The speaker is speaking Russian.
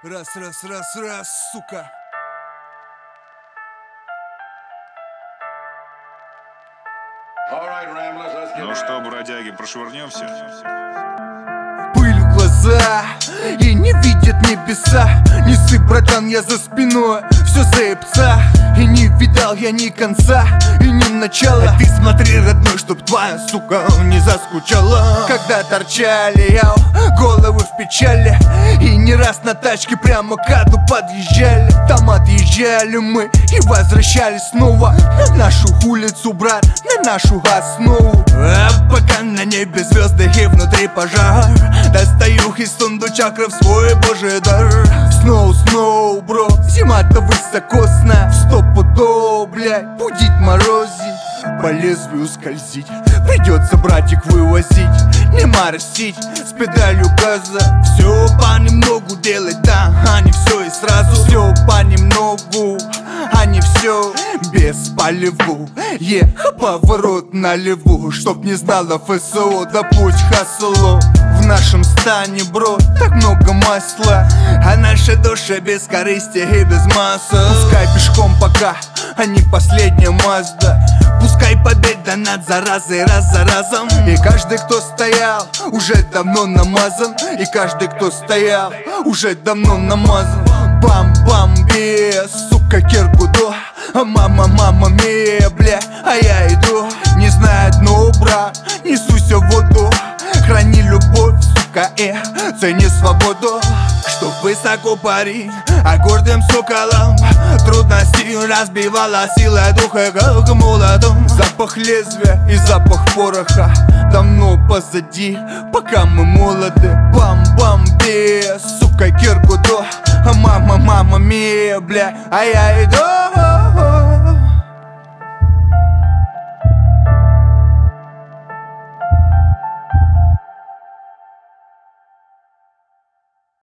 Раз, сука. Ну что, бродяги, прошвырнемся? Пыль в глаза и не видят небеса. Не ссы, братан, я за спиной, все заебца. И не видал я ни конца и ни начала. А ты смотри, родной, чтоб твоя сука не заскучала. Когда торчали головы в печали, и не раз на тачке прямо к аду подъезжали. Там отъезжали мы и возвращались снова на нашу улицу, брат, на нашу основу. А пока на небе звезды и внутри пожар, достаю из сундучка кров свой божий дар. Сноу, бро, зима-то высокосная. Стопудово, блядь, будет морозить, по лезвию скользить. Придется, братик, вывозить, не моросить с педалью газа. Все понемногу делать, да, а не все и сразу. Все понемногу, а не все без полеву. Поворот налеву, чтоб не знала ФСО, да путь хасло. В нашем стане, бро, так много масла, а наша душа без корысти и без масла. Пускай пешком пока, а не последняя Мазда. Пускай победа над заразой раз за разом. И каждый, кто стоял, уже давно намазан. И каждый, кто стоял, уже давно намазан. Бам-бам-бе, сука, киргудо. Мама мия, бля, а я иду. Не знает, но, брат, несуся в воду. Храни любовь, сука, цени свободу. Чтоб высоко парить, а гордым соколом трудности разбивала сила духа, как молотом. Запах лезвия и запах пороха давно позади, пока мы молоды. Бам-бам-бе, сука, киргудо. Мама мия, бля, а я иду.